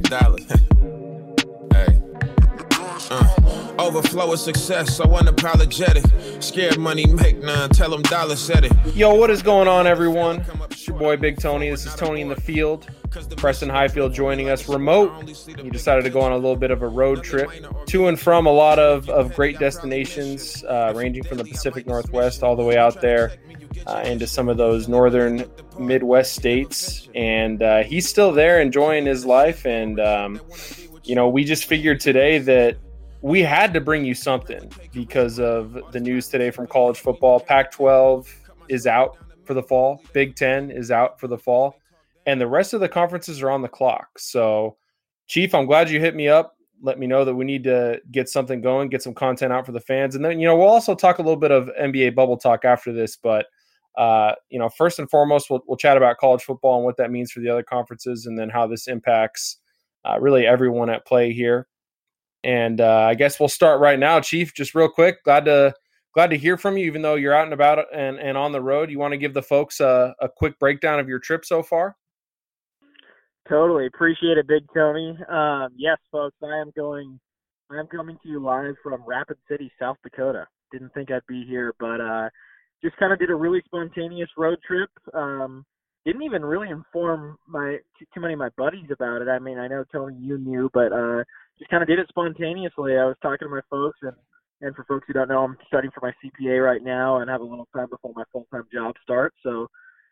dollars. Hey. Overflow of success, so unapologetic. Scared money make none, tell them dollar said it. Yo, what is going on, everyone? It's your boy Big Tony. This is Tony in the Field. Preston Highfield joining us remote. He decided to go on a little bit of a road trip to and from a lot of great destinations, ranging from the Pacific Northwest all the way out there into some of those northern Midwest states. And he's still there enjoying his life. And, we just figured today that we had to bring you something because of the news today from college football. Pac-12 is out for the fall. Big Ten is out for the fall. And the rest of the conferences are on the clock. So, Chief, I'm glad you hit me up. Let me know that we need to get something going, get some content out for the fans. And then, we'll also talk a little bit of NBA bubble talk after this. But, first and foremost, we'll chat about college football and what that means for the other conferences and then how this impacts really everyone at play here. And I guess we'll start right now, Chief, just real quick. Glad to hear from you, even though you're out and about and on the road. You want to give the folks a quick breakdown of your trip so far? Totally. Appreciate it, Big Tony. Yes, folks, I am coming to you live from Rapid City, South Dakota. Didn't think I'd be here, but just kind of did a really spontaneous road trip. Didn't even really inform too many of my buddies about it. I mean, I know, Tony, you knew, but just kind of did it spontaneously. I was talking to my folks, and for folks who don't know, I'm studying for my CPA right now and have a little time before my full-time job starts. So,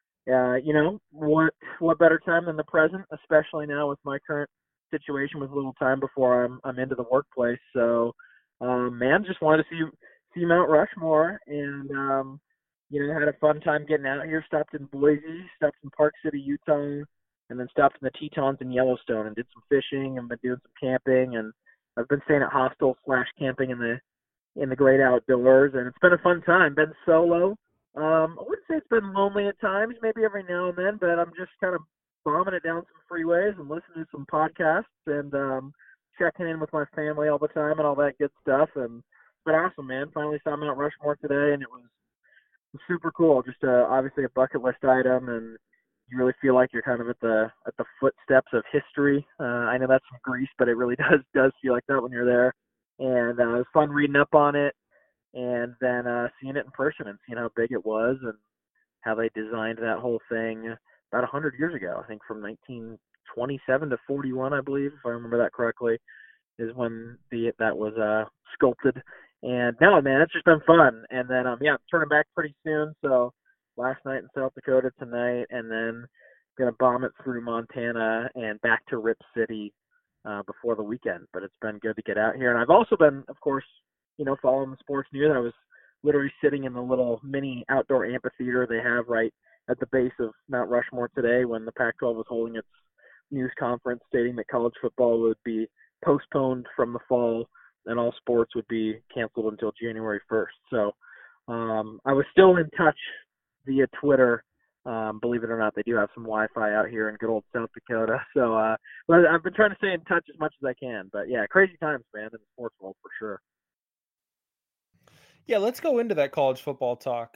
what better time than the present, especially now with my current situation with a little time before I'm into the workplace. So, just wanted to see Mount Rushmore and, had a fun time getting out here. Stopped in Boise, stopped in Park City, Utah, and then stopped in the Tetons in Yellowstone and did some fishing and been doing some camping. And I've been staying at hostels / camping in the great outdoors, and it's been a fun time. Been solo. I wouldn't say it's been lonely at times, maybe every now and then, but I'm just kind of bombing it down some freeways and listening to some podcasts and checking in with my family all the time and all that good stuff. And it's been awesome, man. Finally saw Mount Rushmore today, and it was super cool. Just obviously a bucket list item, and you really feel like you're kind of at the footsteps of history. I know that's from Greece, but it really does feel like that when you're there. And it was fun reading up on it, and then seeing it in person and seeing how big it was and how they designed that whole thing about 100 years ago. I think from 1927 to 41, I believe, if I remember that correctly, is when that was sculpted. And no, man, it's just been fun. And then, I'm turning back pretty soon. So last night in South Dakota, tonight, and then going to bomb it through Montana and back to Rip City before the weekend. But it's been good to get out here. And I've also been, of course, following the sports news. I was literally sitting in the little mini outdoor amphitheater they have right at the base of Mount Rushmore today when the Pac-12 was holding its news conference stating that college football would be postponed from the fall and all sports would be canceled until January 1st. So I was still in touch via Twitter. Believe it or not, they do have some Wi-Fi out here in good old South Dakota. So I've been trying to stay in touch as much as I can. But, yeah, crazy times, man, in the sports world for sure. Yeah, let's go into that college football talk.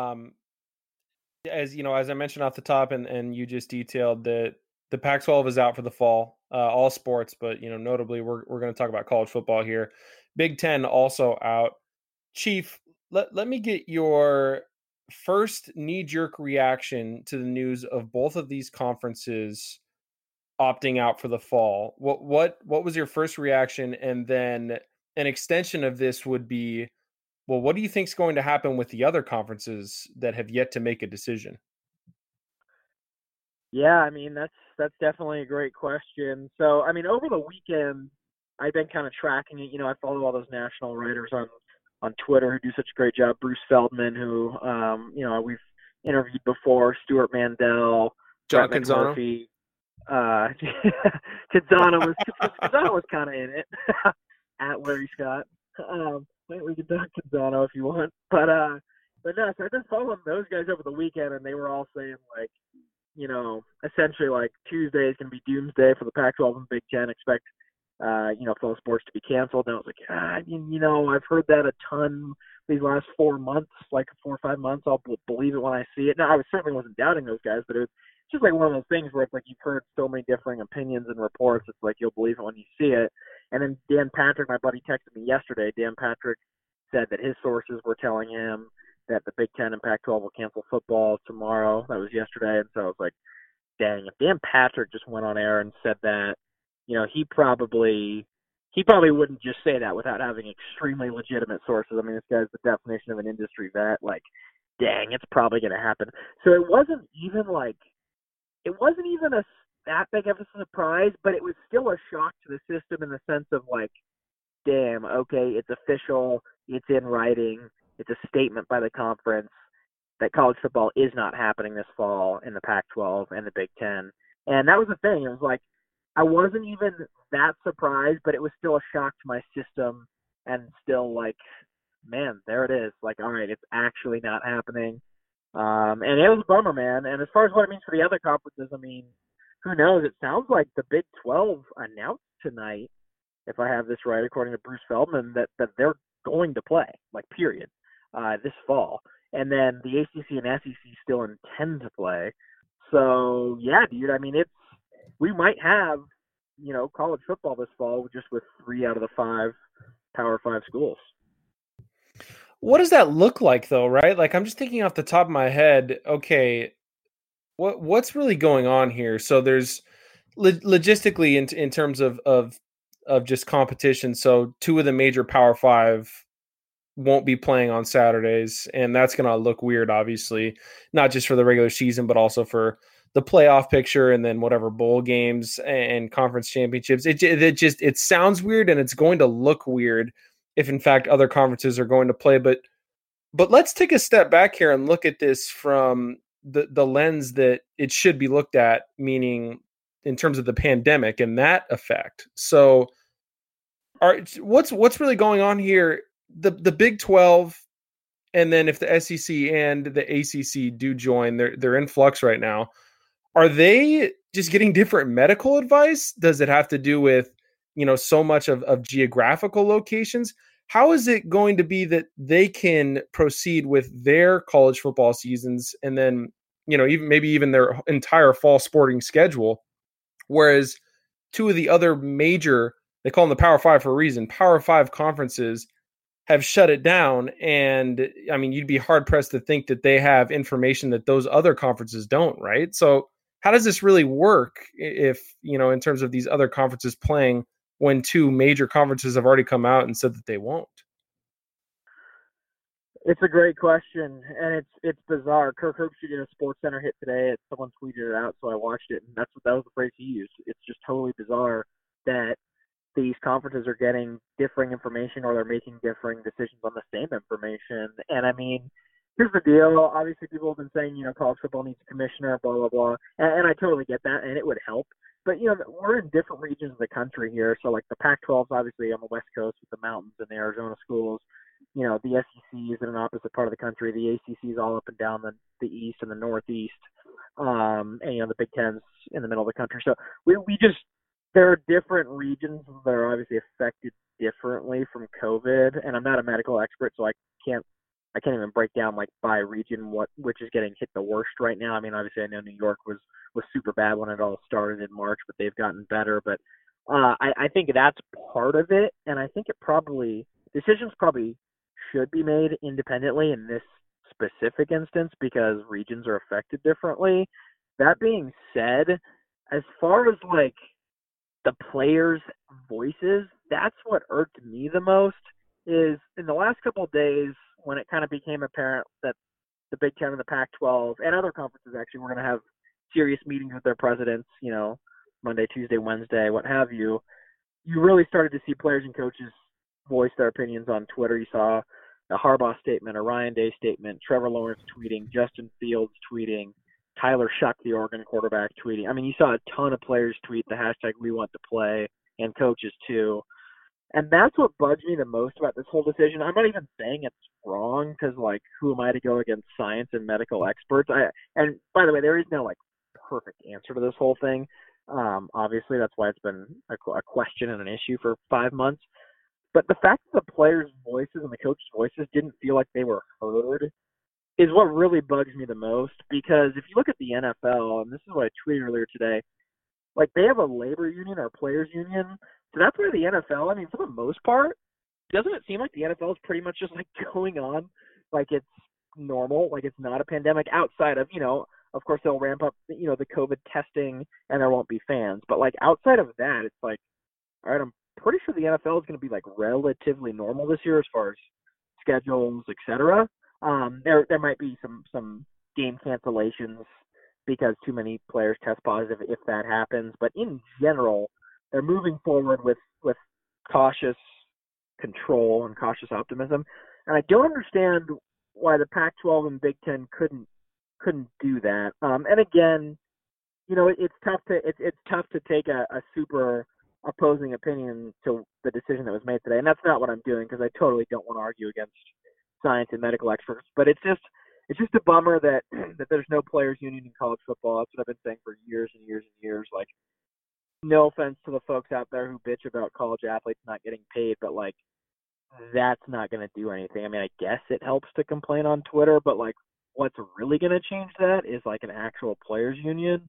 As I mentioned off the top, and you just detailed that the Pac-12 is out for the fall, all sports, but notably we're going to talk about college football here. Big Ten also out. Chief, let me get your first knee-jerk reaction to the news of both of these conferences opting out for the fall. What was your first reaction? And then an extension of this would be, well, what do you think is going to happen with the other conferences that have yet to make a decision? Yeah, I mean, that's definitely a great question. So, I mean, over the weekend, I've been kind of tracking it. I follow all those national writers on Twitter who do such a great job. Bruce Feldman, who, we've interviewed before, Stuart Mandel, John Brett Canzano. McMurphy. Canzano was kind of in it at Larry Scott. We can talk Canzano if you want, but no. So I've been following those guys over the weekend, and they were all saying essentially like Tuesday is going to be doomsday for the Pac-12 and Big Ten. Expect fall sports to be canceled. And I was like, I've heard that a ton these last 4 months, like 4 or 5 months. I'll believe it when I see it. Now, I certainly wasn't doubting those guys, but it just like one of those things where it's like you've heard so many differing opinions and reports. It's like you'll believe it when you see it. And then Dan Patrick, my buddy, texted me yesterday. Dan Patrick said that his sources were telling him that the Big Ten and Pac-12 will cancel football tomorrow. That was yesterday. And so I was like, dang, if Dan Patrick just went on air and said that, he probably wouldn't just say that without having extremely legitimate sources. I mean, this guy's the definition of an industry vet. Like, dang, it's probably going to happen. So it wasn't even that big of a surprise, but it was still a shock to the system in the sense of like, damn, okay, it's official, it's in writing, it's a statement by the conference that college football is not happening this fall in the Pac-12 and the Big Ten. And that was the thing. It was like, I wasn't even that surprised, but it was still a shock to my system and still like, man, there it is. Like, all right, it's actually not happening. And it was a bummer, man. And as far as what it means for the other conferences, I mean, who knows? It sounds like the Big 12 announced tonight, if I have this right, according to Bruce Feldman, that they're going to play, like, period, this fall. And then the ACC and SEC still intend to play. So, yeah, dude, I mean, we might have, college football this fall just with 3 out of the 5 Power 5 schools. What does that look like, though, right? Like, I'm just thinking off the top of my head, okay, what's really going on here? So there's logistically in terms of just competition. So 2 of the major Power 5 won't be playing on Saturdays, and that's going to look weird, obviously, not just for the regular season, but also for the playoff picture and then whatever bowl games and conference championships. It sounds weird, and it's going to look weird if in fact other conferences are going to play. But let's take a step back here and look at this from the lens that it should be looked at, meaning in terms of the pandemic and that effect. So what's really going on here? The Big 12, and then if the SEC and the ACC do join, they're in flux right now. Are they just getting different medical advice? Does it have to do with, so much of geographical locations? How is it going to be that they can proceed with their college football seasons and then, even their entire fall sporting schedule? Whereas 2 of the other major, they call them the Power 5 for a reason, Power 5 conferences have shut it down. And I mean, you'd be hard pressed to think that they have information that those other conferences don't, right? So how does this really work if, in terms of these other conferences playing when 2 major conferences have already come out and said that they won't? It's a great question, and it's bizarre. Kirk Herbstreit did a SportsCenter hit today. Someone tweeted it out, so I watched it, and that was the phrase he used. It's just totally bizarre that these conferences are getting differing information, or they're making differing decisions on the same information. And I mean, here's the deal. Obviously, people have been saying, college football needs a commissioner, blah, blah, blah. And I totally get that, and it would help. But, we're in different regions of the country here. So, like, the Pac-12 is obviously on the West Coast with the mountains and the Arizona schools. The SEC is in an opposite part of the country. The ACC is all up and down the East and the Northeast. And, the Big Ten's in the middle of the country. So, there are different regions that are obviously affected differently from COVID. And I'm not a medical expert, so I can't even break down like by region which is getting hit the worst right now. I mean, obviously I know New York was super bad when it all started in March, but they've gotten better. But I think that's part of it, and I think decisions probably should be made independently in this specific instance because regions are affected differently. That being said, as far as like the players' voices, that's what irked me the most. Is in the last couple of days when it kind of became apparent that the Big Ten and the Pac-12 and other conferences actually were going to have serious meetings with their presidents, Monday, Tuesday, Wednesday, what have you, you really started to see players and coaches voice their opinions on Twitter. You saw a Harbaugh statement, a Ryan Day statement, Trevor Lawrence tweeting, Justin Fields tweeting, Tyler Shuck, the Oregon quarterback, tweeting. I mean, you saw a ton of players tweet the hashtag we want to play, and coaches too. And that's what bugs me the most about this whole decision. I'm not even saying it's wrong because, like, who am I to go against science and medical experts? And by the way, there is no, like, perfect answer to this whole thing. Obviously, that's why it's been a question and an issue for 5 months. But the fact that the players' voices and the coaches' voices didn't feel like they were heard is what really bugs me the most, because if you look at the NFL, and this is what I tweeted earlier today, like they have a labor union or players union. So that's why the NFL, I mean, for the most part, doesn't it seem like the NFL is pretty much just like going on like it's normal, like it's not a pandemic outside of, of course they'll ramp up, the COVID testing and there won't be fans. But like outside of that, it's like, all right, I'm pretty sure the NFL is going to be like relatively normal this year as far as schedules, etc. There might be some game cancellations because too many players test positive if that happens. But in general, they're moving forward with cautious control and cautious optimism. And I don't understand why the Pac-12 and Big Ten couldn't do that. And again, it's tough to take a super opposing opinion to the decision that was made today. And that's not what I'm doing, because I totally don't want to argue against science and medical experts. But it's just a bummer that there's no players union in college football. That's what I've been saying for years and years and years. Like, no offense to the folks out there who bitch about college athletes not getting paid, but like, that's not going to do anything. I mean, I guess it helps to complain on Twitter, but like, what's really going to change that is like an actual players union.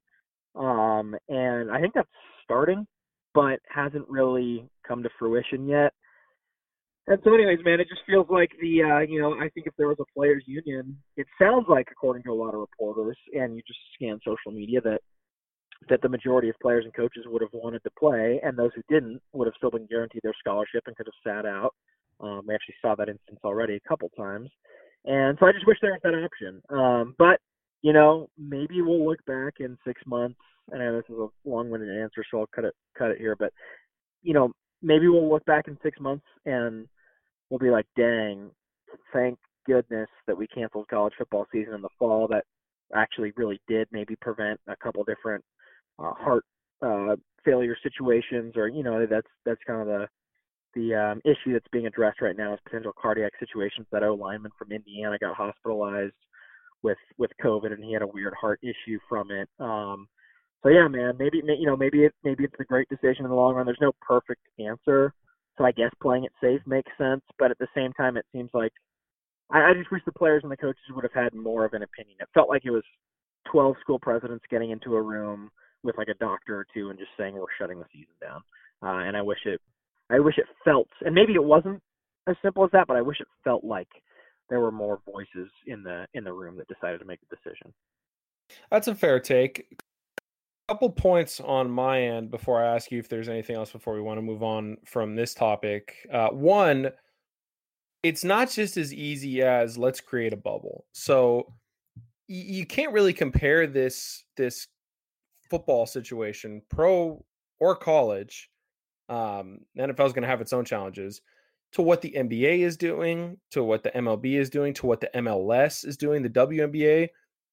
And I think that's starting, but hasn't really come to fruition yet. And so anyways, man, it just feels like I think if there was a players union, it sounds like, according to a lot of reporters, and you just scan social media, that the majority of players and coaches would have wanted to play, and those who didn't would have still been guaranteed their scholarship and could have sat out. We actually saw that instance already a couple times. And so I just wish there was that option. But, maybe we'll look back in 6 months. I know this is a long-winded answer, so I'll cut it here. But, maybe we'll look back in 6 months and we'll be like, dang, thank goodness that we canceled college football season in the fall. That actually really did maybe prevent a couple different heart failure situations, or, that's kind of the issue that's being addressed right now is potential cardiac situations. That lineman from Indiana got hospitalized with COVID, and he had a weird heart issue from it. So yeah, man, maybe it's a great decision in the long run. There's no perfect answer, so I guess playing it safe makes sense. But at the same time, it seems like I just wish the players and the coaches would have had more of an opinion. It felt like it was 12 school presidents getting into a room with like a doctor or two and just saying we're shutting the season down. And I wish it felt, and maybe it wasn't as simple as that, but I wish it felt like there were more voices in the room that decided to make the decision. That's a fair take. A couple points on my end before I ask you if there's anything else before we want to move on from this topic. One, it's not just as easy as let's create a bubble. So you can't really compare this football situation, pro or college. NFL is going to have its own challenges, to what the NBA is doing, to what the MLB is doing, to what the MLS is doing, the WNBA.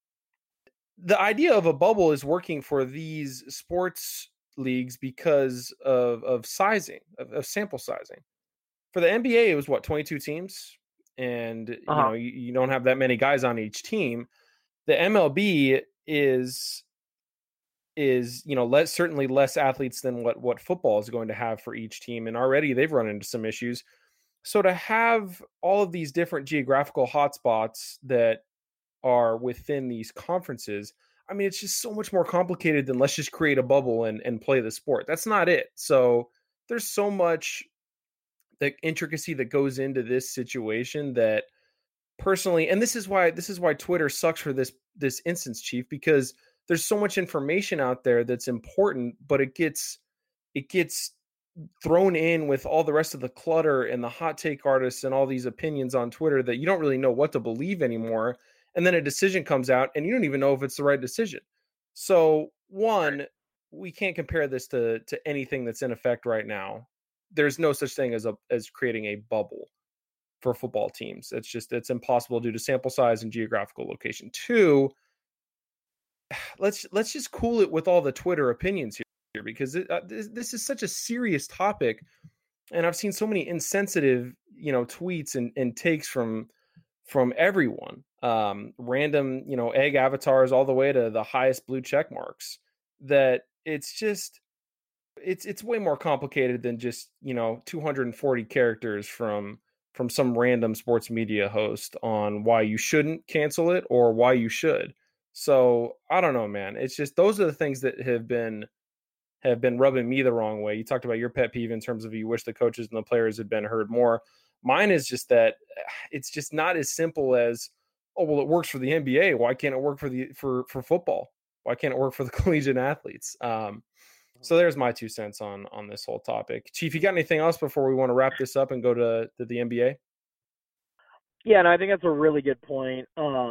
The idea of a bubble is working for these sports leagues because of sizing, of sample sizing. For the NBA, it was 22 teams, and you don't have that many guys on each team. The MLB is certainly less athletes than what football is going to have for each team, and already they've run into some issues. So to have all of these different geographical hotspots that are within these conferences, I mean, it's just so much more complicated than let's just create a bubble and play the sport. That's not it. So there's so much the intricacy that goes into this situation that personally, and this is why Twitter sucks for this instance, Chief, because there's so much information out there that's important, but it gets thrown in with all the rest of the clutter and the hot take artists and all these opinions on Twitter that you don't really know what to believe anymore. And then a decision comes out and you don't even know if it's the right decision. So one, we can't compare this to anything that's in effect right now. There's no such thing as creating a bubble for football teams. It's impossible due to sample size and geographical location. Two, let's just cool it with all the Twitter opinions here, because this is such a serious topic, and I've seen so many insensitive, tweets and takes from everyone, random, egg avatars all the way to the highest blue check marks, that it's way more complicated than just 240 characters from from some random sports media host on why you shouldn't cancel it or why you should. So I don't know, man. It's just those are the things that have been rubbing me the wrong way. You talked about your pet peeve in terms of you wish the coaches and the players had been heard more. Mine is just that it's just not as simple as, oh, well, it works for the NBA. Why can't it work for football? Why can't it work for the collegiate athletes? So there's my 2 cents on this whole topic. Chief, you got anything else before we want to wrap this up and go to the NBA? Yeah, and I think that's a really good point.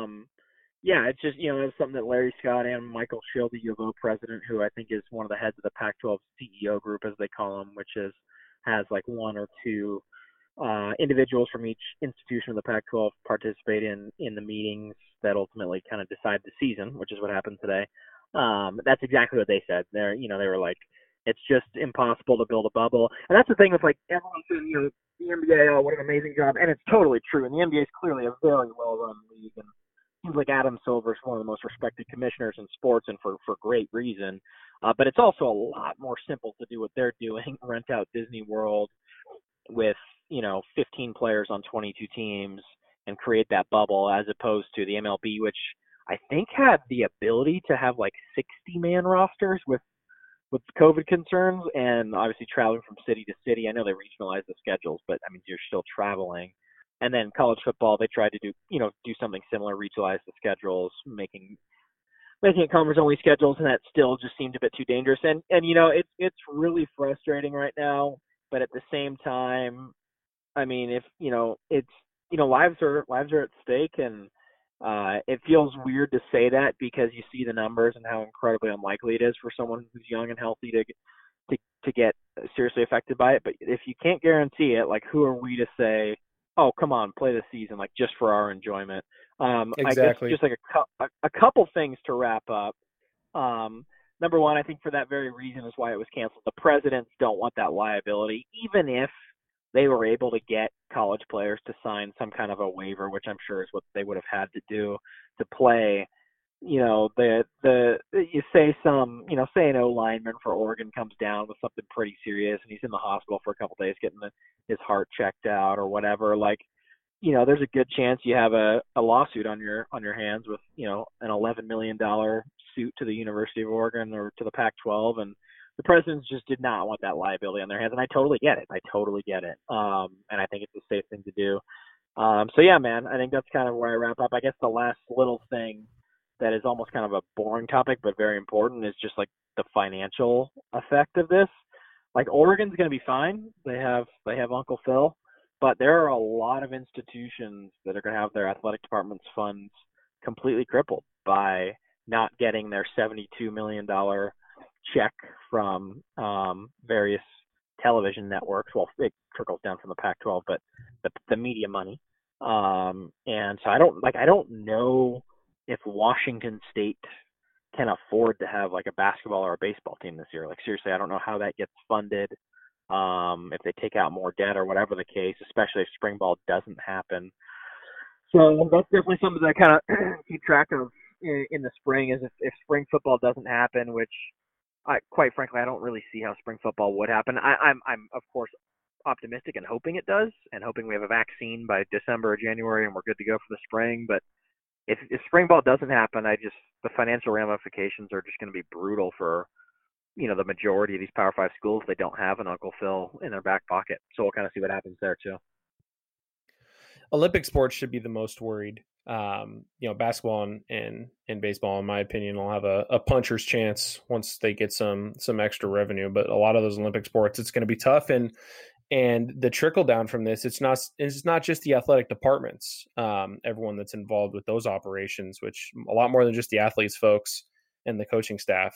Yeah, it's just, it's something that Larry Scott and Michael Schill, the U of O president, who I think is one of the heads of the Pac-12 CEO group, as they call them, which has like 1 or 2 individuals from each institution of the Pac-12 participate in the meetings that ultimately kind of decide the season, which is what happened today. That's exactly what they said. They were like, it's just impossible to build a bubble. And that's the thing with, like, everyone says, the NBA, oh, what an amazing job. And it's totally true. And the NBA is clearly a very well-run league. And it seems like Adam Silver is one of the most respected commissioners in sports, and for great reason. But it's also a lot more simple to do what they're doing, rent out Disney World with, 15 players on 22 teams and create that bubble, as opposed to the MLB, which I think had the ability to have like 60-man rosters with COVID concerns, and obviously traveling from city to city. I know they regionalized the schedules, but I mean, you're still traveling. And then college football, they tried to do something similar, regionalize the schedules, making it conference-only schedules, and that still just seemed a bit too dangerous. And it's really frustrating right now. But at the same time, I mean, if it's lives are at stake, and it feels weird to say that because you see the numbers and how incredibly unlikely it is for someone who's young and healthy to get seriously affected by it. But if you can't guarantee it, like, who are we to say, oh, come on, play the season, like, just for our enjoyment? Exactly. I guess just like a couple things to wrap up. Number one, I think for that very reason is why it was canceled. The presidents don't want that liability, even if they were able to get college players to sign some kind of a waiver, which I'm sure is what they would have had to do to play. You say say an O lineman for Oregon comes down with something pretty serious and he's in the hospital for a couple of days getting his heart checked out or whatever. Like, there's a good chance you have a lawsuit on your hands with an $11 million suit to the University of Oregon or to the Pac-12, and the presidents just did not want that liability on their hands, and I totally get it. And I think it's a safe thing to do. So yeah, man, I think that's kind of where I wrap up. I guess the last little thing that is almost kind of a boring topic but very important is just like the financial effect of this. Like, Oregon's going to be fine. They have Uncle Phil, but there are a lot of institutions that are going to have their athletic department's funds completely crippled by not getting their $72 million check from various television networks. Well, it trickles down from the Pac-12, but the media money. And so I don't know if Washington State can afford to have like a basketball or a baseball team this year. Like, seriously, I don't know how that gets funded. If they take out more debt or whatever the case, especially if spring ball doesn't happen. So that's definitely something that I kind of keep track of in the spring, is if spring football doesn't happen, which quite frankly, I don't really see how spring football would happen. I'm of course optimistic and hoping it does, and hoping we have a vaccine by December or January and we're good to go for the spring. But if spring ball doesn't happen, the financial ramifications are just going to be brutal for the majority of these Power 5 schools. They don't have an Uncle Phil in their back pocket, so we'll kind of see what happens there too. Olympic sports should be the most worried. Basketball and baseball, in my opinion, will have a puncher's chance once they get some extra revenue. But a lot of those Olympic sports, it's going to be tough. And the trickle down from this, it's not just the athletic departments, everyone that's involved with those operations, which a lot more than just the athletes, folks, and the coaching staff.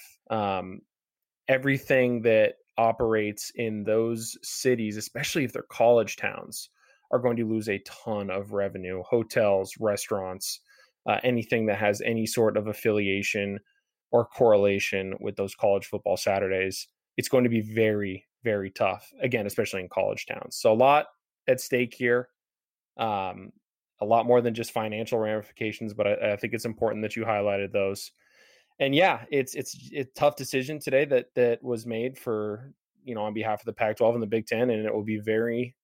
Everything that operates in those cities, especially if they're college towns, are going to lose a ton of revenue. Hotels, restaurants, anything that has any sort of affiliation or correlation with those college football Saturdays, it's going to be very, very tough. Again, especially in college towns. So a lot at stake here. A lot more than just financial ramifications, but I think it's important that you highlighted those. And yeah, it's a tough decision today that was made for, on behalf of the Pac-12 and the Big Ten, and it will be very,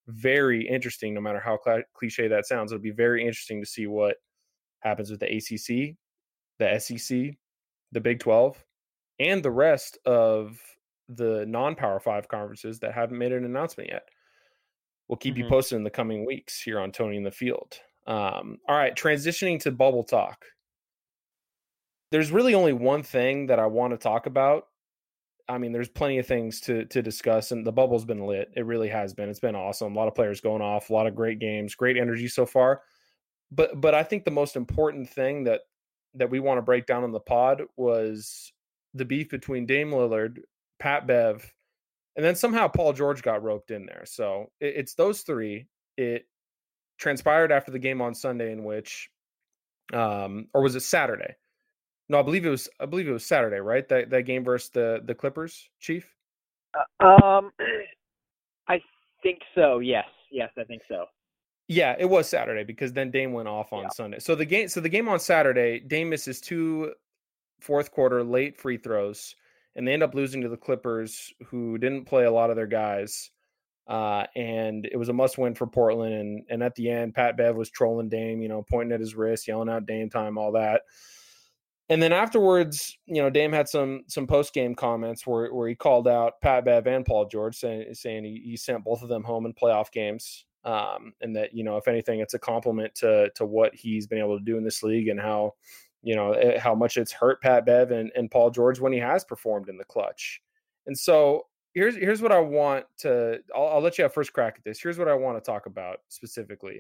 very interesting, no matter how cliche that sounds. It'll be very interesting to see what happens with the ACC, the SEC, the Big 12, and the rest of the non-Power 5 conferences that haven't made an announcement yet. We'll keep you posted in the coming weeks here on Tony in the Field. All right, transitioning to bubble talk. There's really only one thing that I want to talk about. I mean, there's plenty of things to discuss, and the bubble's been lit. It really has been. It's been awesome. A lot of players going off, a lot of great games, great energy so far. But I think the most important thing that we want to break down on the pod was the beef between Dame Lillard, Pat Bev, and then somehow Paul George got roped in there. So it's those three. It transpired after the game on Sunday, in which, or was it Saturday? No, I believe it was Saturday, right? That game versus the Clippers, Chief. I think so. Yes, I think so. Yeah, it was Saturday because then Dame went off on Sunday. So the game on Saturday, Dame misses 2 fourth quarter late free throws, and they end up losing to the Clippers, who didn't play a lot of their guys. And it was a must win for Portland. And at the end, Pat Bev was trolling Dame, pointing at his wrist, yelling out Dame time, all that. And then afterwards, Dame had some post-game comments where he called out Pat Bev and Paul George, saying he sent both of them home in playoff games. And that, if anything, it's a compliment to what he's been able to do in this league, and how much it's hurt Pat Bev and Paul George when he has performed in the clutch. And so here's what I want to, I'll let you have first crack at this. Here's what I want to talk about specifically.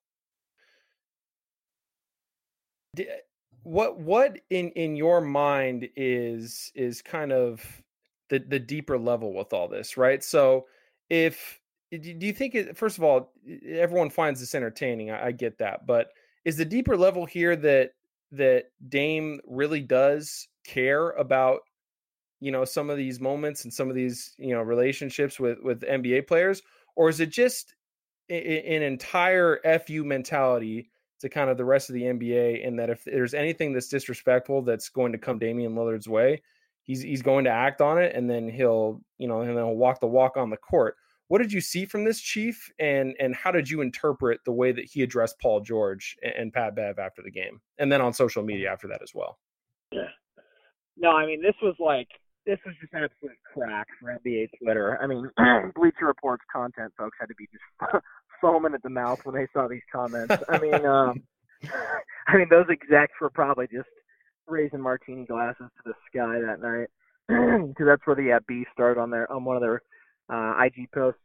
What in your mind is kind of the deeper level with all this, right? So do you think first of all, everyone finds this entertaining? I get that, but is the deeper level here that Dame really does care about, some of these moments and some of these, relationships with NBA players, or is it just an entire FU mentality to kind of the rest of the NBA, and that if there's anything that's disrespectful that's going to come Damian Lillard's way, he's going to act on it, and then he'll walk the walk on the court? What did you see from this, Chief, and how did you interpret the way that he addressed Paul George and Pat Bev after the game, and then on social media after that as well? Yeah. No, I mean, this was just absolute crack for NBA Twitter. I mean, Bleacher Report's content folks had to be just foaming at the mouth when they saw these comments. I mean, those execs were probably just raising martini glasses to the sky that night, because that's where the beef started on one of their IG posts.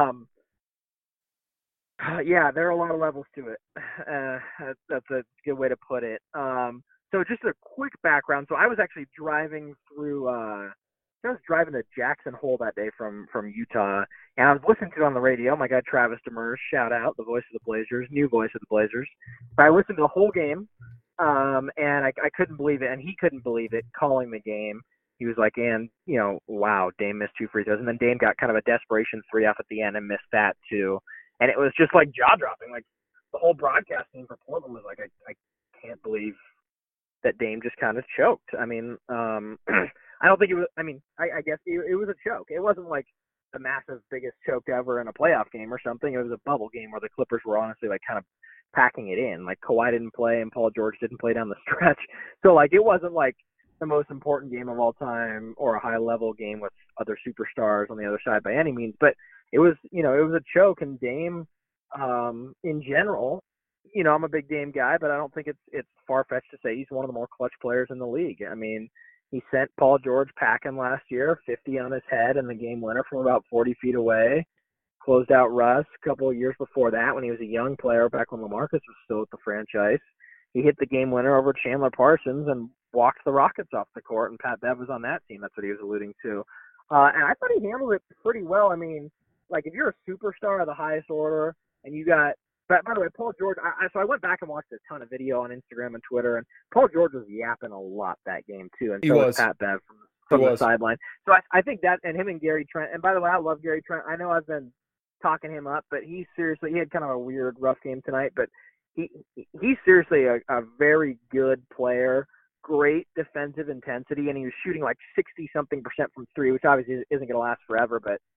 Yeah, there are a lot of levels to it. That's a good way to put it. So just a quick background. So I was actually driving to Jackson Hole that day from Utah, and I was listening to it on the radio. My guy Travis Demers, shout out, the voice of the Blazers, new voice of the Blazers. But I listened to the whole game, and I couldn't believe it, and he couldn't believe it calling the game. He was like, wow, Dame missed 2 free throws. And then Dame got kind of a desperation 3 off at the end and missed that too. And it was just like jaw-dropping. Like, the whole broadcast team for Portland was like, I can't believe that Dame just kind of choked. I mean, I don't think it was – I mean, I guess it was a choke. It wasn't like the massive biggest choke ever in a playoff game or something. It was a bubble game where the Clippers were honestly like kind of packing it in. Like, Kawhi didn't play and Paul George didn't play down the stretch. So, like, it wasn't like the most important game of all time or a high-level game with other superstars on the other side by any means. But it was, it was a choke. And Dame, in general, I'm a big Dame guy, but I don't think it's far-fetched to say he's one of the more clutch players in the league. I mean, he sent Paul George packing last year, 50 on his head in the game winner from about 40 feet away. Closed out Russ a couple of years before that when he was a young player back when LaMarcus was still at the franchise. He hit the game winner over Chandler Parsons and walked the Rockets off the court, and Pat Bev was on that team. That's what he was alluding to. And I thought he handled it pretty well. I mean, like, if you're a superstar of the highest order and you got – by the way, Paul George, so I went back and watched a ton of video on Instagram and Twitter, and Paul George was yapping a lot that game too, and so was Pat Bev from the sideline. So I think that, and him and Gary Trent, and by the way, I love Gary Trent. I know I've been talking him up, but he had kind of a weird, rough game tonight, but he's seriously a very good player, great defensive intensity, and he was shooting like 60-something% from 3, which obviously isn't going to last forever, but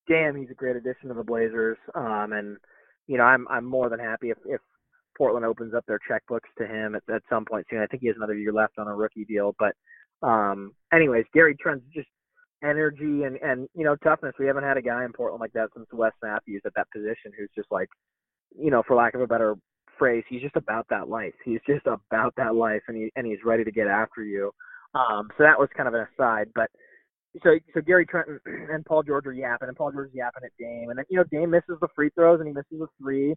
damn, he's a great addition to the Blazers. And I'm more than happy if Portland opens up their checkbooks to him at some point soon. I think he has another year left on a rookie deal. But anyways, Gary Trent's just energy and toughness. We haven't had a guy in Portland like that since Wes Matthews at that position, who's just like, for lack of a better phrase, he's just about that life. He's just about that life, and he's ready to get after you. So that was kind of an aside, but so Gary Trent and Paul George are yapping, and Paul George is yapping at Dame, and then Dame misses the free throws and he misses the three.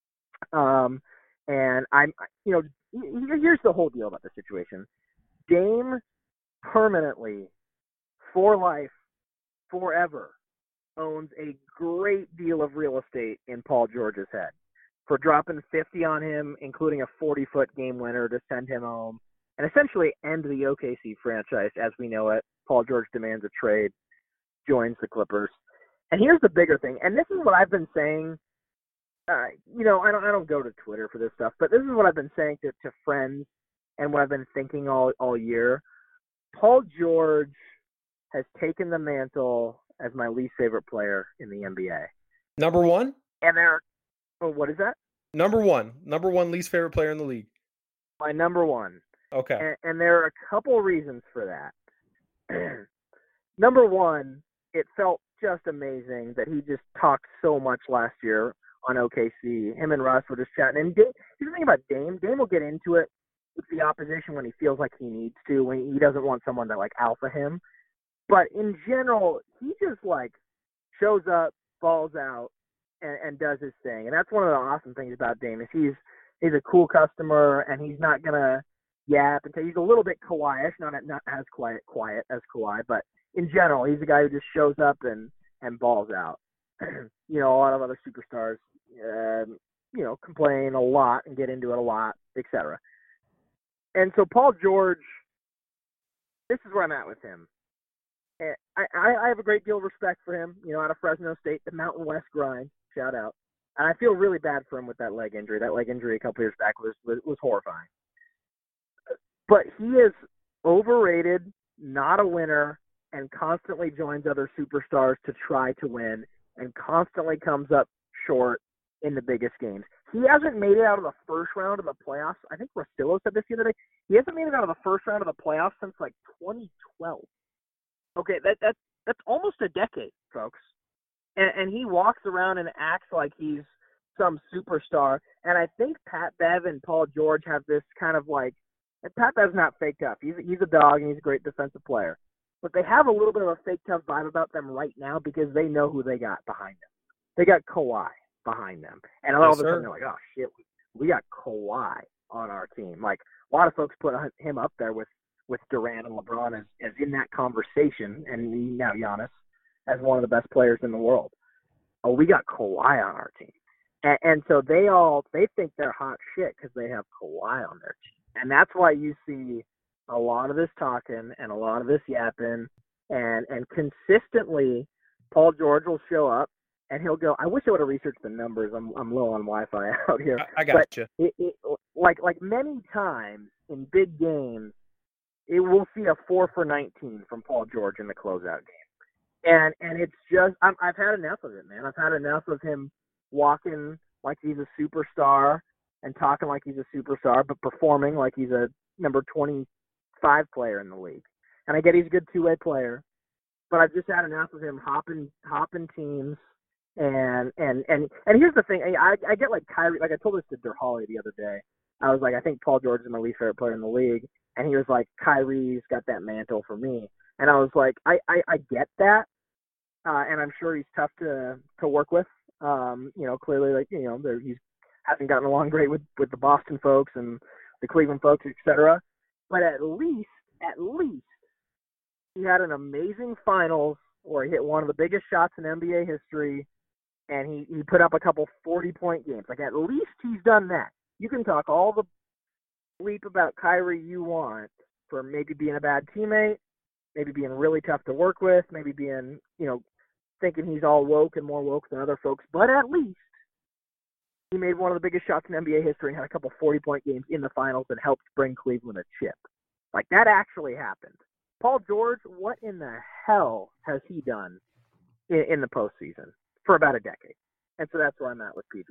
And here's the whole deal about the situation. Dame permanently, for life, forever, owns a great deal of real estate in Paul George's head for dropping 50 on him, including a 40-foot game winner to send him home and essentially end the OKC franchise as we know it. Paul George demands a trade, joins the Clippers. And here's the bigger thing, and this is what I've been saying. I don't go to Twitter for this stuff, but this is what I've been saying to friends and what I've been thinking all year. Paul George has taken the mantle as my least favorite player in the NBA. Number one? And what is that? Number one least favorite player in the league. My number one. Okay. And there are a couple reasons for that. Number one, it felt just amazing that he just talked so much last year on OKC. Him and Russ were just chatting. And here's the thing about Dame. Dame will get into it with the opposition when he feels like he needs to, when he doesn't want someone to, alpha him. But in general, he just, shows up, balls out, and does his thing. And that's one of the awesome things about Dame is he's a cool customer, and he's not going to yap. And he's a little bit Kawhi-ish, not as quiet as Kawhi, but in general, he's a guy who just shows up and balls out. A lot of other superstars, complain a lot and get into it a lot, etc. And so Paul George, this is where I'm at with him. And I have a great deal of respect for him, out of Fresno State, the Mountain West grind, shout out. And I feel really bad for him with that leg injury. That leg injury a couple years back was horrifying. But he is overrated, not a winner, and constantly joins other superstars to try to win, and constantly comes up short in the biggest games. He hasn't made it out of the first round of the playoffs. I think Rustillo said this the other day. He hasn't made it out of the first round of the playoffs since 2012. Okay, that's almost a decade, folks. And he walks around and acts like he's some superstar. And I think Pat Bev and Paul George have this kind of and Pat Bev's not fake tough. He's a dog and he's a great defensive player. But they have a little bit of a fake tough vibe about them right now because they know who they got behind them. They got Kawhi behind them. And all of a sudden they're like, oh, shit, we got Kawhi on our team. A lot of folks put him up there with Durant and LeBron as in that conversation, and now Giannis as one of the best players in the world. Oh, we got Kawhi on our team. And so they think they're hot shit because they have Kawhi on their team. And that's why you see a lot of this talking and a lot of this yapping, and consistently Paul George will show up and he'll go, I wish I would have researched the numbers. I'm low on Wi-Fi out here. I got you. Like many times in big games, we'll see a 4 for 19 from Paul George in the closeout game. And it's just, I've had enough of it, man. I've had enough of him walking like he's a superstar and talking like he's a superstar, but performing like he's a number 25 player in the league. And I get he's a good two-way player, but I've just had enough of him hopping teams. And here's the thing. I get Kyrie, I told this to Derhally the other day. I was I think Paul George is my least favorite player in the league. And he was like, Kyrie's got that mantle for me. And I was like, I get that. And I'm sure he's tough to work with. Clearly, he hasn't gotten along great with the Boston folks and the Cleveland folks, etc. But at least he had an amazing finals where he hit one of the biggest shots in NBA history, and he put up a couple 40-point games. At least he's done that. You can talk all the bleep about Kyrie you want for maybe being a bad teammate, maybe being really tough to work with, maybe being, thinking he's all woke and more woke than other folks, but at least he made one of the biggest shots in NBA history and had a couple 40-point games in the finals and helped bring Cleveland a chip. That actually happened. Paul George, what in the hell has he done in the postseason for about a decade. And so that's where I'm at with PG.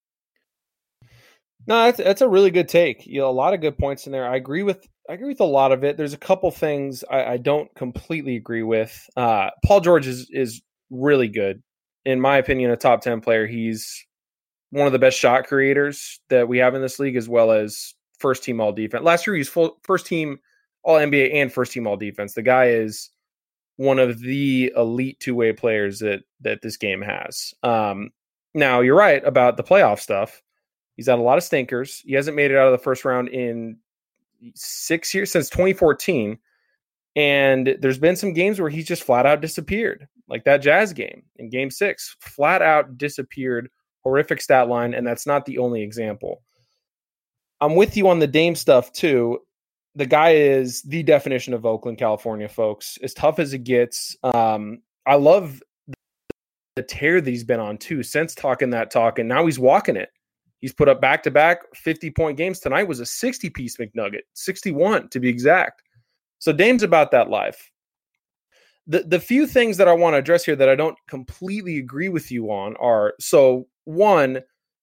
No, that's a really good take. A lot of good points in there. I agree with a lot of it. There's a couple things I don't completely agree with. Paul George is really good, in my opinion, a top 10 player. He's one of the best shot creators that we have in this league, as well as first team all defense. Last year, he's first team all NBA and first team all defense. The guy is one of the elite two-way players that this game has. Now, you're right about the playoff stuff. He's had a lot of stinkers. He hasn't made it out of the first round in 6 years, since 2014. And there's been some games where he's just flat out disappeared, like that Jazz game in Game 6. Flat out disappeared, horrific stat line, and that's not the only example. I'm with you on the Dame stuff, too. The guy is the definition of Oakland, California, folks. As tough as it gets. I love the tear that he's been on, too, since talking that talk, and now he's walking it. He's put up back-to-back 50-point games. Tonight was a 60-piece McNugget, 61 to be exact. So Dame's about that life. The few things that I want to address here that I don't completely agree with you on are, so one,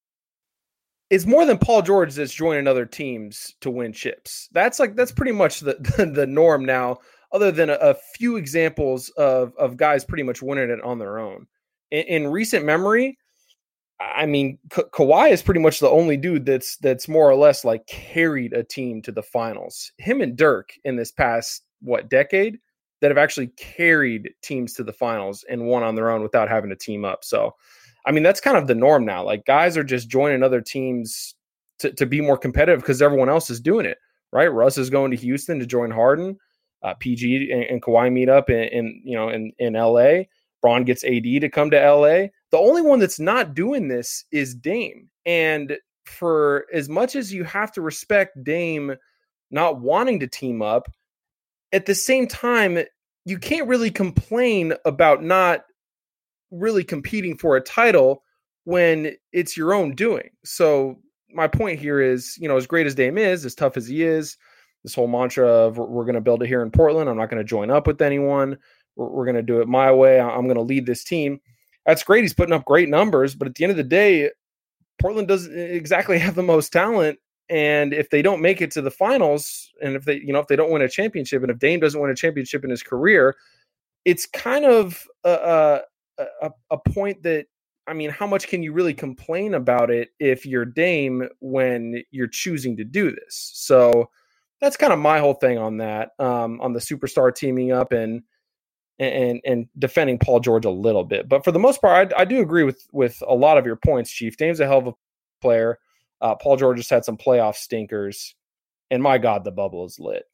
it's more than Paul George that's joining other teams to win chips. That's pretty much the norm now, other than a few examples of guys pretty much winning it on their own. In recent memory, I mean, Kawhi is pretty much the only dude that's more or less like carried a team to the finals. Him and Dirk in this past, decade, that have actually carried teams to the finals and won on their own without having to team up. So, I mean, that's kind of the norm now. Like, guys are just joining other teams to be more competitive because everyone else is doing it, right? Russ is going to Houston to join Harden. PG and Kawhi meet up in LA. Braun gets AD to come to LA. The only one that's not doing this is Dame. And for as much as you have to respect Dame not wanting to team up, at the same time, you can't really complain about not really competing for a title when it's your own doing. So my point here is, as great as Dame is, as tough as he is, this whole mantra of we're going to build it here in Portland. I'm not going to join up with anyone. We're going to do it my way. I'm going to lead this team. That's great. He's putting up great numbers, but at the end of the day, Portland doesn't exactly have the most talent. And if they don't make it to the finals, and if they don't win a championship, and if Dame doesn't win a championship in his career, it's kind of a point that, I mean, how much can you really complain about it if you're Dame when you're choosing to do this? So that's kind of my whole thing on that, on the superstar teaming up and defending Paul George a little bit. But for the most part, I do agree with a lot of your points, Chief. Dame's a hell of a player. Paul George just had some playoff stinkers, and my God, the bubble is lit.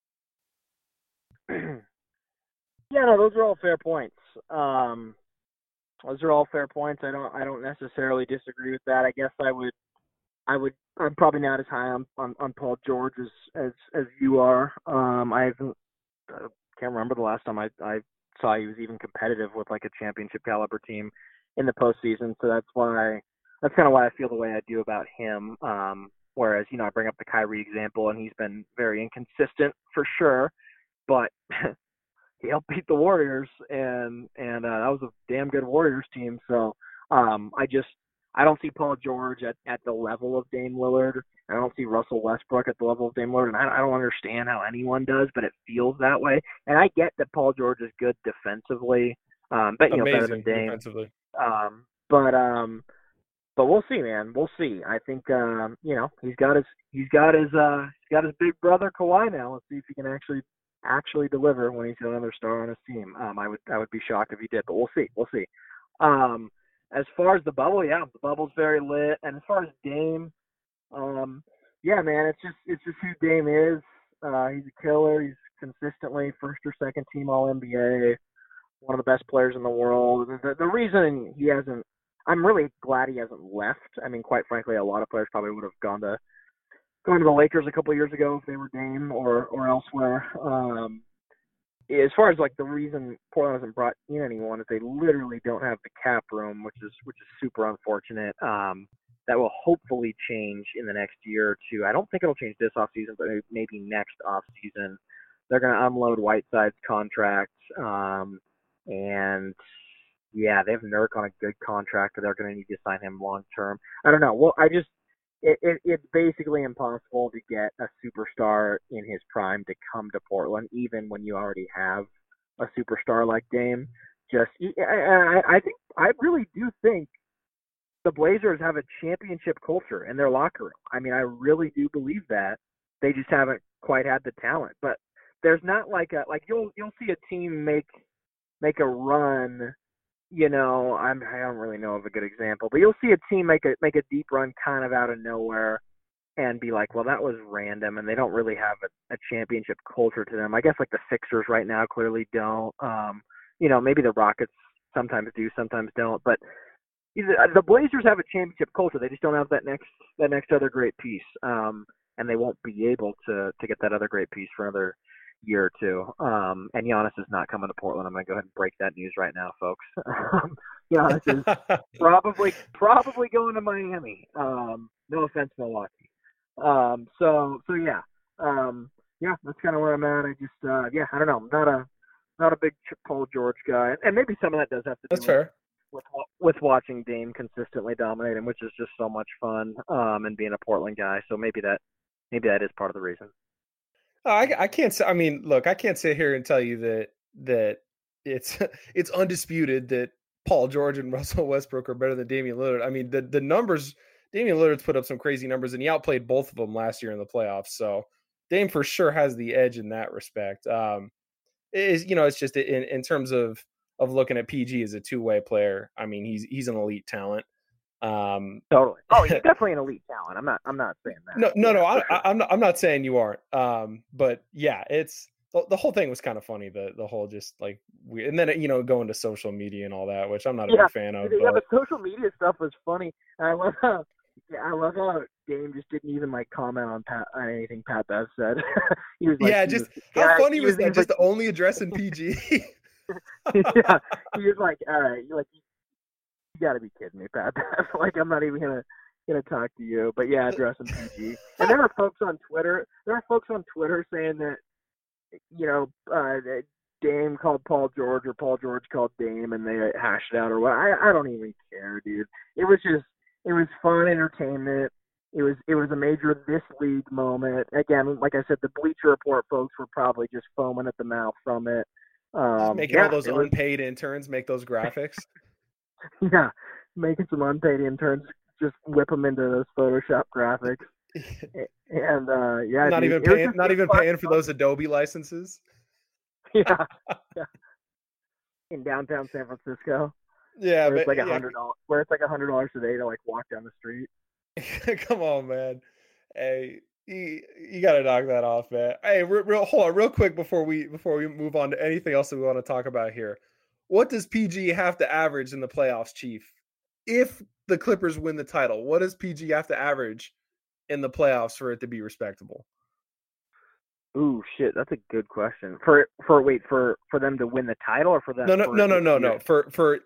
Yeah, no, those are all fair points. I'm necessarily disagree with that. I guess I'm probably not as high on Paul George as you are. I can't remember the last time I saw he was even competitive with like a championship caliber team in the postseason. So that's kind of why I feel the way I do about him. Whereas, I bring up the Kyrie example, and he's been very inconsistent for sure, but he helped beat the Warriors, and that was a damn good Warriors team. So I don't see Paul George at the level of Dame Lillard. I don't see Russell Westbrook at the level of Dame Lillard, and I don't understand how anyone does, but it feels that way. And I get that Paul George is good defensively, but better than Dame. Defensively. But we'll see, man. We'll see. I think he's got his big brother Kawhi now. Let's see if he can actually deliver when he's got another star on his team. I would be shocked if he did, but we'll see. We'll see. As far as the bubble, the bubble's very lit. And as far as Dame, man, it's just who Dame is. He's a killer. He's consistently first or second team All NBA, one of the best players in the world. The reason he hasn't, I'm really glad he hasn't left. I mean, quite frankly, a lot of players probably would have gone to the Lakers a couple of years ago if they were Dame or elsewhere. As far as like the reason Portland hasn't brought in anyone is they literally don't have the cap room, which is super unfortunate. That will hopefully change in the next year or two. I don't think it'll change this offseason, but maybe next offseason. They're going to unload Whiteside's contract, and yeah, they have Nurk on a good contract, or they're going to need to sign him long term. I don't know. Well, it's basically impossible to get a superstar in his prime to come to Portland, even when you already have a superstar like Dame. I really do think the Blazers have a championship culture in their locker room. I mean, I really do believe that. They just haven't quite had the talent. But there's not you'll see a team make a run. I don't really know of a good example, but you'll see a team make a deep run kind of out of nowhere and be like, well, that was random, and they don't really have a championship culture to them. I guess like the Sixers right now clearly don't. Maybe the Rockets sometimes do, sometimes don't, but the Blazers have a championship culture. They just don't have that next other great piece, and they won't be able to get that other great piece for another year or two. And Giannis is not coming to Portland. I'm going to go ahead and break that news right now, folks. Giannis is probably going to Miami. No offense, Milwaukee. Yeah, that's kind of where I'm at. I just, I don't know. I'm not a big Paul George guy, and maybe some of that does have to do That's fair. with watching Dame consistently dominate him, which is just so much fun, and being a Portland guy. So maybe that is part of the reason. I can't say. I mean, look, I can't sit here and tell you that it's undisputed that Paul George and Russell Westbrook are better than Damian Lillard. I mean, the numbers. Damian Lillard's put up some crazy numbers, and he outplayed both of them last year in the playoffs. So Dame for sure has the edge in that respect. It's just in terms of looking at PG as a two-way player. I mean, he's an elite talent. Totally. Oh, he's definitely an elite talent. I'm not saying that. No. I'm not saying you aren't. But yeah, it's the whole thing was kind of funny. The whole just like weird, and then going to social media and all that, which I'm not a big fan of. Yeah, the social media stuff was funny. I love how Dame just didn't even comment on anything Pat Bev said. He was like, how funny was that? Just only addressing PG. Yeah, he was like, all right, you got to be kidding me, Pat Bev. Like, I'm not even gonna talk to you. But yeah, addressing PG. And there are folks on Twitter saying that that Dame called Paul George or Paul George called Dame, and they hashed it out or what. I don't even care, dude. It was fun entertainment. It was a major this league moment. Again, like I said, the Bleacher Report folks were probably just foaming at the mouth from it. Making all those unpaid interns make those graphics. Yeah, making some unpaid interns just whip them into those Photoshop graphics. And not even paying for those Adobe licenses. Yeah. In downtown San Francisco. Yeah, where it's like $100. Where it's like $100 a day to walk down the street. Come on, man. Hey, you got to knock that off, man. Hey, hold on, real quick before we move on to anything else that we want to talk about here. What does PG have to average in the playoffs, Chief? If the Clippers win the title, what does PG have to average in the playoffs for it to be respectable? Ooh, shit, that's a good question. For them to win the title, or for them? No. For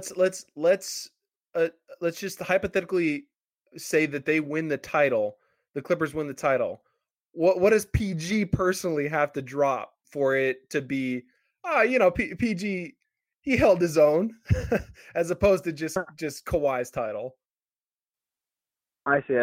let's just hypothetically say that they win the title. The Clippers win the title. What does PG personally have to drop for it to be? PG. He held his own, as opposed to just Kawhi's title. I see.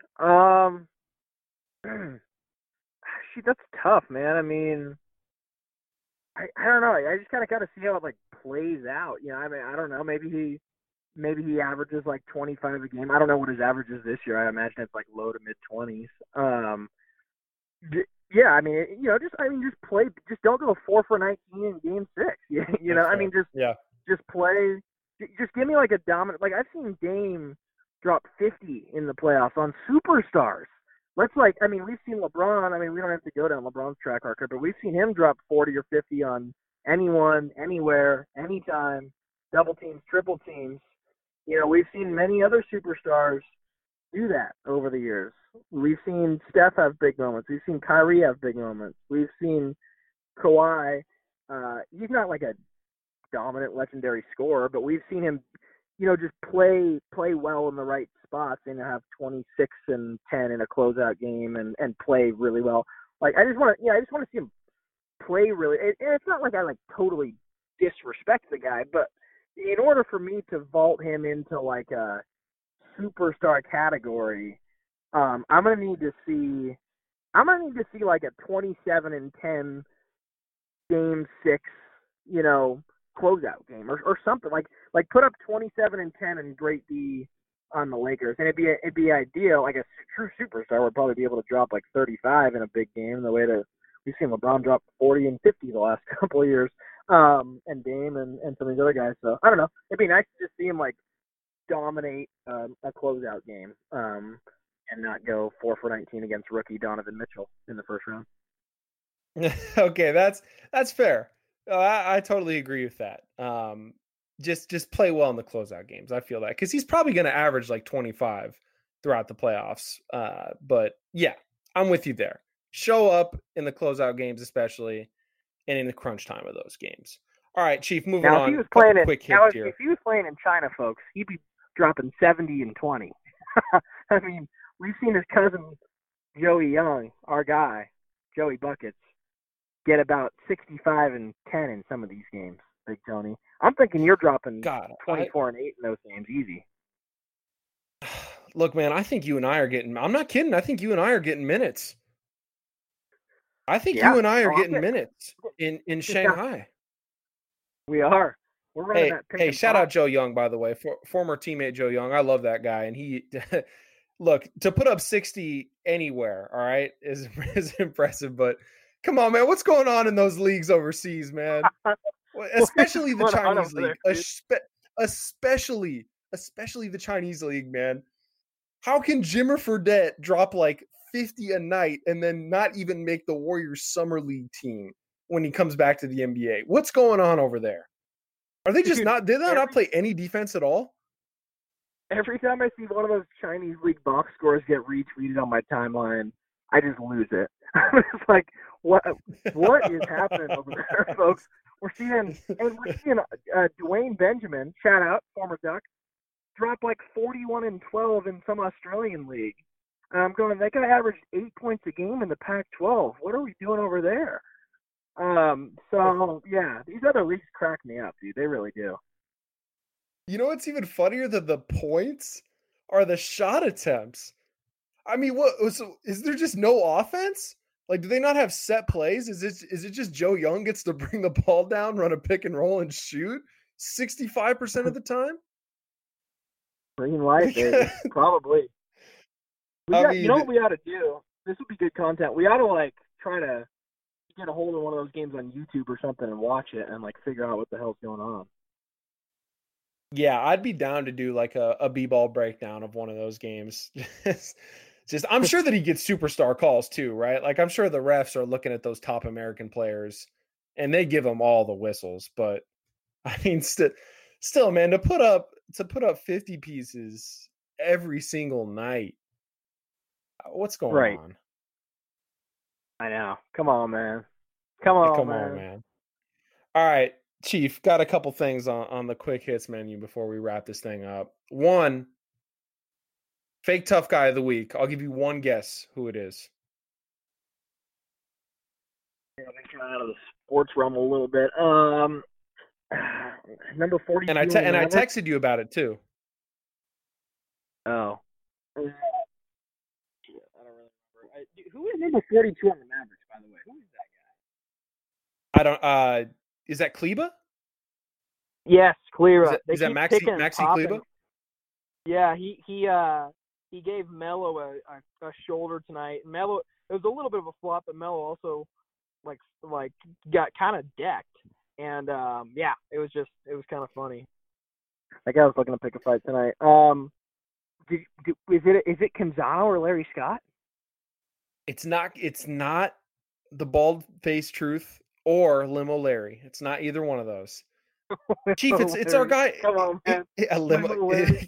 That's tough, man. I mean, I don't know. I just kind of got to see how it plays out. I mean, I don't know. Maybe he averages 25 a game. I don't know what his average is this year. I imagine it's low to mid 20s. Yeah, I mean, just play. Just don't go 4 for 19 in Game 6. I mean, just play. Just give me a dominant. I've seen Dame drop 50 in the playoffs on superstars. We've seen LeBron. I mean, we don't have to go down LeBron's track record, but we've seen him drop 40 or 50 on anyone, anywhere, anytime, double teams, triple teams. We've seen many other superstars do that over the years. We've seen Steph have big moments. We've seen Kyrie have big moments. We've seen Kawhi. He's not a dominant, legendary scorer, but we've seen him, just play well in the right spots and have 26 and 10 in a closeout game and play really well. I just want to see him play really. And it's not I totally disrespect the guy, but in order for me to vault him into like a superstar category, I'm gonna need to see like a 27-10 game 6, closeout game or something like put up 27-10 and great D on the Lakers, and it'd be ideal. Like a true superstar would probably be able to drop like 35 in a big game, the way that we've seen LeBron drop 40 and 50 the last couple of years, and Dame and some of these other guys. So I don't know. It'd be nice to just see him like dominate a closeout game, and not go 4 for 19 against rookie Donovan Mitchell in the first round. Okay, that's fair. I totally agree with that. Just play well in the closeout games. I feel that because he's probably going to average like 25 throughout the playoffs. But yeah, I'm with you there. Show up in the closeout games, especially, and in the crunch time of those games. All right, Chief, moving on. If he was playing here. If he was playing in China, folks, he'd be dropping 70 and 20. I mean, we've seen his cousin Joey Young, our guy, Joey Buckets, get about 65 and 10 in some of these games, Big Tony. I'm thinking you're dropping 24 and 8 in those games easy. Look, man, I think you and I are getting – I'm not kidding. I think you and I are getting minutes. I think you and I are getting minutes in Shanghai. We are. We're running that pick. Hey, shout out Joe Young, by the way, former teammate Joe Young. I love that guy. And he – look, to put up 60 anywhere, all right, is impressive. But come on, man, what's going on in those leagues overseas, man? Especially the Chinese league. Especially the Chinese league, man. How can Jimmer Fredette drop like 50 a night and then not even make the Warriors Summer League team when he comes back to the NBA? What's going on over there? Are they just did they not play any defense at all? Every time I see one of those Chinese league box scores get retweeted on my timeline, I just lose it. It's like, what is happening over there, folks? We're seeing Dwayne Benjamin, shout out, former Duck, drop like 41 and 12 in some Australian league. And I'm going, that guy averaged 8 points a game in the Pac-12. What are we doing over there? So yeah, these other leagues crack me up, dude. They really do. You know what's even funnier than the points are the shot attempts. I mean, is there just no offense? Like, do they not have set plays? Is it just Joe Young gets to bring the ball down, run a pick and roll, and shoot 65% of the time? Green light, baby. Probably. You know what we ought to do? This would be good content. We ought to like try to get a hold of one of those games on YouTube or something and watch it and like figure out what the hell's going on. Yeah, I'd be down to do like a b-ball breakdown of one of those games. Just I'm sure that he gets superstar calls too, right? Like I'm sure the refs are looking at those top American players and they give them all the whistles. But I mean, still, man, to put up 50 pieces every single night, what's going on? I know. Come on, man. Come on, man. All right, Chief, got a couple things on the quick hits menu before we wrap this thing up. One, fake tough guy of the week. I'll give you one guess who it is. Yeah, I'm trying out of the sports realm a little bit. Number 42. And I texted you about it too. Oh. I don't really remember. Who is number 42 on the Mavericks, by the way? Who is that guy? I don't. Is that Kleba? Yes, Kleba. Is that Maxi Kleba? Yeah, he gave Melo a shoulder tonight. Melo, it was a little bit of a flop, but Melo also like got kind of decked. And yeah, it was kind of funny. That guy was looking to pick a fight tonight. Is it Canzano or Larry Scott? It's not the bald-faced truth or Limo Larry. It's not either one of those. Chief, it's our guy. Come on, man. Limo Larry.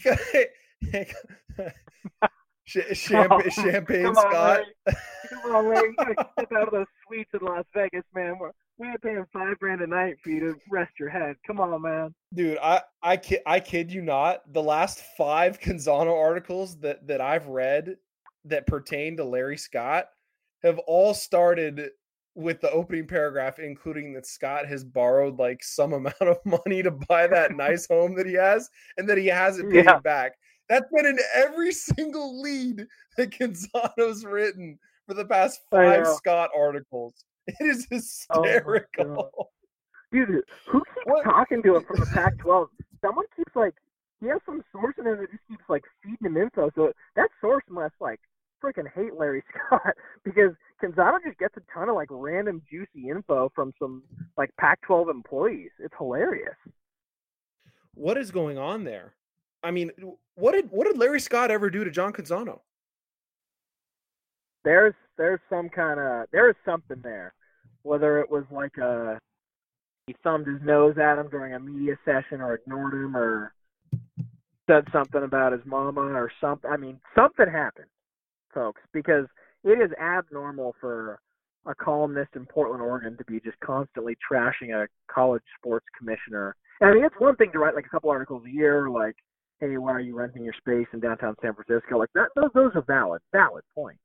Champagne Scott. Come on, Larry. You gotta step out of those suites in Las Vegas, man. We ain't paying $5,000 a night for you to rest your head. Come on, man. Dude, I kid you not. The last 5 Canzano articles that I've read that pertain to Larry Scott have all started with the opening paragraph, including that Scott has borrowed like some amount of money to buy that nice home that he has, and that he hasn't paid it back. That's been in every single lead that Canzano's written for the past 5 Scott articles. It is hysterical. Oh, dude, who keeps talking to him from the Pac-12? Someone keeps he has some source in there that just keeps feeding him info. So that source must freaking hate Larry Scott, because Canzano just gets a ton of random juicy info from some Pac-12 employees. It's hilarious. What is going on there? I mean, what did Larry Scott ever do to John Canzano? There's something there. Whether it was he thumbed his nose at him during a media session, or ignored him, or said something about his mama, or something. I mean, something happened, folks, because it is abnormal for a columnist in Portland, Oregon to be just constantly trashing a college sports commissioner. And I mean, it's one thing to write a couple articles a year, hey, why are you renting your space in downtown San Francisco? That, those are valid points.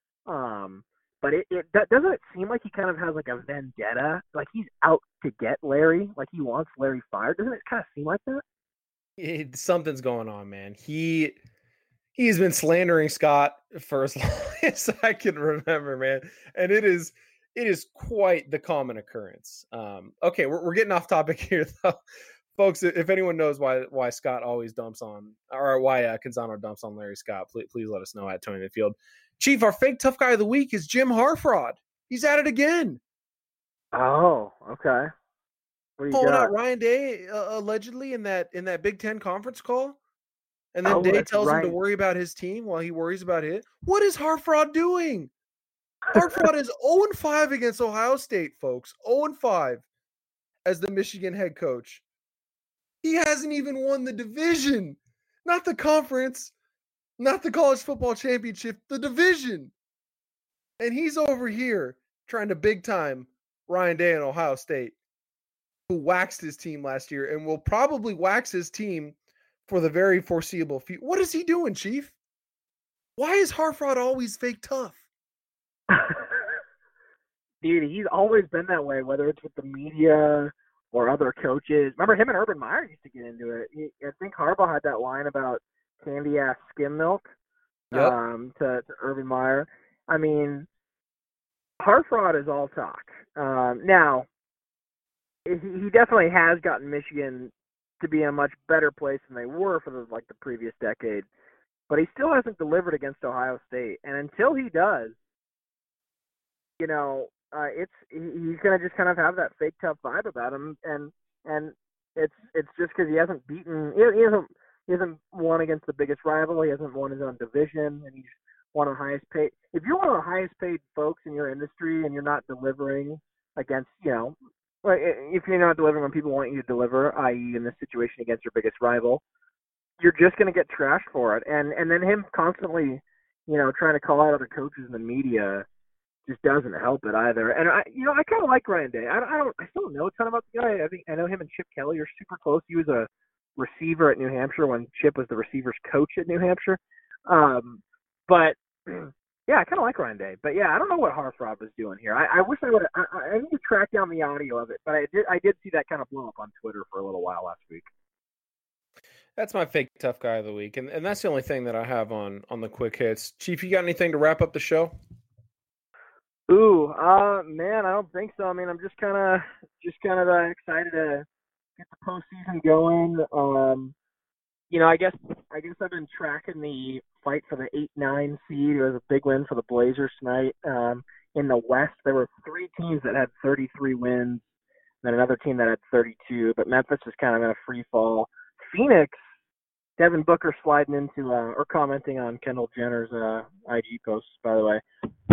But doesn't it seem like he kind of has a vendetta? He's out to get Larry? He wants Larry fired? Doesn't it kind of seem like that? Something's going on, man. He's been slandering Scott for as long as I can remember, man. And it is quite the common occurrence. Okay, we're getting off topic here, though. Folks, if anyone knows why Scott always dumps on, or why Canzano dumps on Larry Scott, please let us know at Tony in the Field. Chief, our fake tough guy of the week is Jim Harfraud. He's at it again. Oh, okay. What do you Pulling got? out Ryan Day allegedly in that Big Ten conference call, and then Day tells him to worry about his team while he worries about it. What is Harfraud doing? Harfraud is 0-5 against Ohio State, folks. 0-5 as the Michigan head coach. He hasn't even won the division, not the conference, not the college football championship, the division. And he's over here trying to big time Ryan Day in Ohio State, who waxed his team last year and will probably wax his team for the very foreseeable future. What is he doing, Chief? Why is Harfraud always fake tough? Dude, he's always been that way, whether it's with the media or other coaches. Remember him and Urban Meyer used to get into it. I think Harbaugh had that line about candy-ass skim milk to Urban Meyer. I mean, Harfraud is all talk. Now, he definitely has gotten Michigan to be a much better place than they were for the previous decade, but he still hasn't delivered against Ohio State. And until he does, he's gonna just kind of have that fake tough vibe about him, and it's just because he hasn't beaten, he hasn't won against the biggest rival, he hasn't won his own division, and he's one of the highest paid. If you're one of the highest paid folks in your industry and you're not delivering against, if you're not delivering when people want you to deliver, i.e. in this situation against your biggest rival, you're just gonna get trashed for it. And then him constantly, trying to call out other coaches in the media just doesn't help it either. And I kind of like Ryan Day. I don't know a ton about the guy. I know him and Chip Kelly are super close. He was a receiver at New Hampshire when Chip was the receivers coach at New Hampshire. But yeah, I kind of like Ryan Day. But yeah, I don't know what Harfraud was doing here. I wish I would. I need to track down the audio of it. But I did see that kind of blow up on Twitter for a little while last week. That's my fake tough guy of the week, and that's the only thing that I have on the quick hits. Chief, you got anything to wrap up the show? Ooh, man, I don't think so. I mean, I'm just kind of excited to get the postseason going. I guess I've been tracking the fight for the 8-9 seed. It was a big win for the Blazers tonight. In the West, there were 3 teams that had 33 wins, then another team that had 32. But Memphis is kind of in a free fall. Phoenix, Devin Booker sliding into or commenting on Kendall Jenner's IG posts, by the way.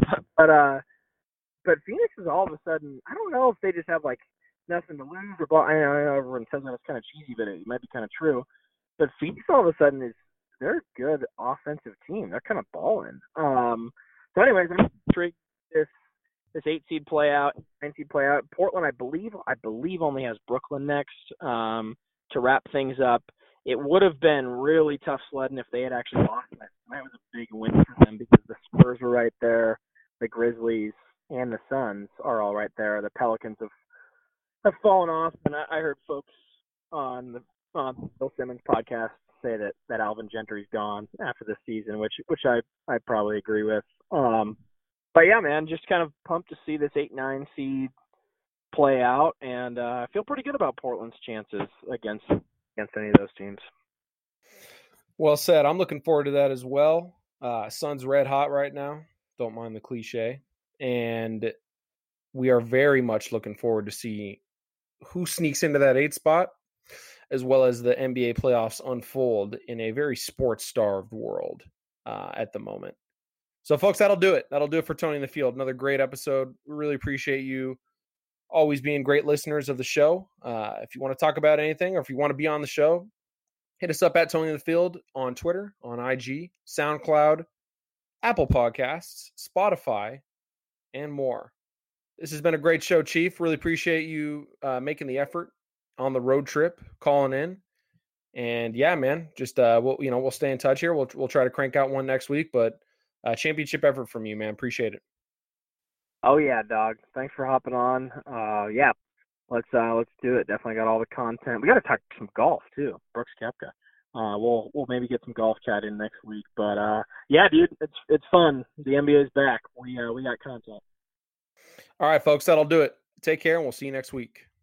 But Phoenix is all of a sudden, I don't know if they just have nothing to lose or I know everyone says that it's kind of cheesy, but it might be kind of true. But Phoenix all of a sudden they're a good offensive team. They're kind of balling. So anyways, I'm intrigued this 8-seed play out, 9-seed play out. Portland, I believe only has Brooklyn next to wrap things up. It would have been really tough sledding if they had actually lost. That was a big win for them because the Spurs were right there, the Grizzlies, and the Suns are all right there. The Pelicans have fallen off, and I heard folks on Bill Simmons' podcast say that Alvin Gentry's gone after this season, which I probably agree with. But yeah, man, just kind of pumped to see this 8-9 seed play out, and I feel pretty good about Portland's chances against any of those teams. Well said. I'm looking forward to that as well. Suns red hot right now. Don't mind the cliche. And we are very much looking forward to see who sneaks into that 8 spot, as well as the NBA playoffs unfold in a very sports-starved world at the moment. So, folks, that'll do it. That'll do it for Tony in the Field. Another great episode. We really appreciate you always being great listeners of the show. If you want to talk about anything or if you want to be on the show, hit us up at Tony in the Field on Twitter, on IG, SoundCloud, Apple Podcasts, Spotify, and more. This has been a great show, Chief. Really appreciate you making the effort on the road trip, calling in. And yeah, man, just we'll stay in touch here. We'll try to crank out one next week, but championship effort from you, man. Appreciate it. Oh yeah, dog. Thanks for hopping on. Yeah, let's do it. Definitely got all the content. We got to talk some golf too. Brooks Koepka. We'll maybe get some golf chat in next week. But yeah, dude, it's fun. The NBA's back. We got content. All right, folks, that'll do it. Take care, and we'll see you next week.